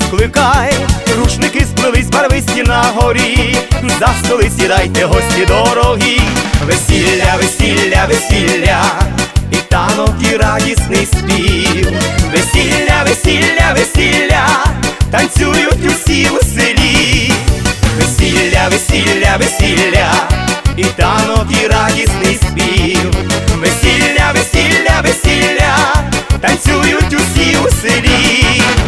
скликай, рушники сплелись барвисті на горі, за столи сідайте, гості дорогі. Весілля, весілля, весілля, і танок, і радісний спів. Весілля, весілля, весілля, танцюють усі у селі. Весілля, весілля, весілля, і танок, і радісний спів. Весілля, весілля, весілля, танцюють усі у селі.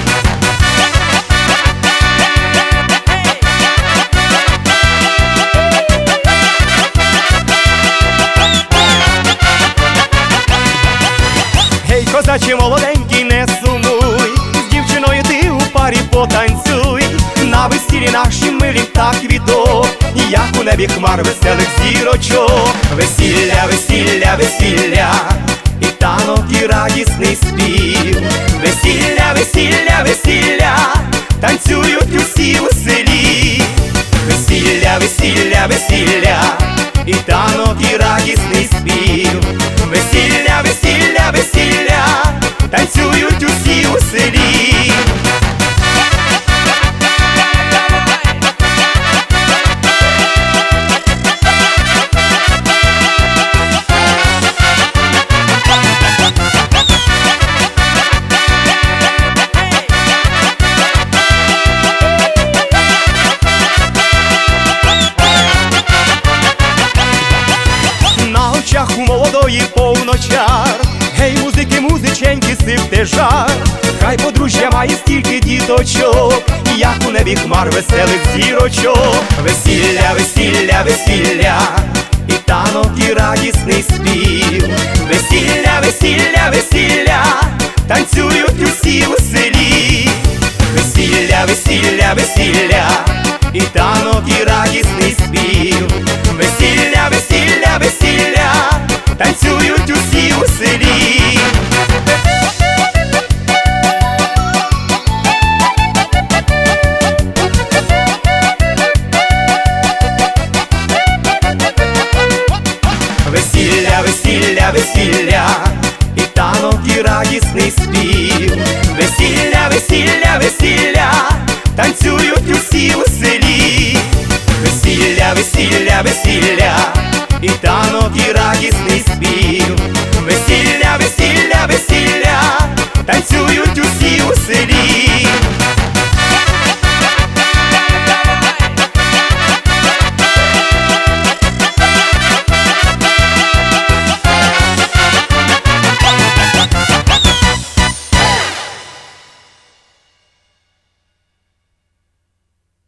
Гей, козаче молоденький, не сумуй, з дівчиною ти у парі потанцюй. На весіллі наші милі так відо, як у небі хмар веселих зірочок. Весілля, весілля, весілля, і танок, і радісний спів. Весілля, весілля, весілля, танцюють усі у селі. Весілля, весілля, весілля, і танок, і радісний спів. Весілля, весілля, весілля, танцюють усі у селі. У молодої повночар, гей, музики, музиченьки, сипте жар. Хай подружжя має стільки діточок, як у небі хмар веселих зірочок. Весілля, весілля, весілля, і танок, і радісний спів. Весілля, весілля, весілля, танцюють усі у селі. Весілля, весілля, весілля, і танок, і радісний спів. Весілля, весілля, весілля, танцюють усі у селі. Весілля, весілля, весілля, і танок, і радісний спів. Весілля, весілля, весілля, танцюють усі у селі. Весілля, весілля, весілля, і танок, і радісний спів.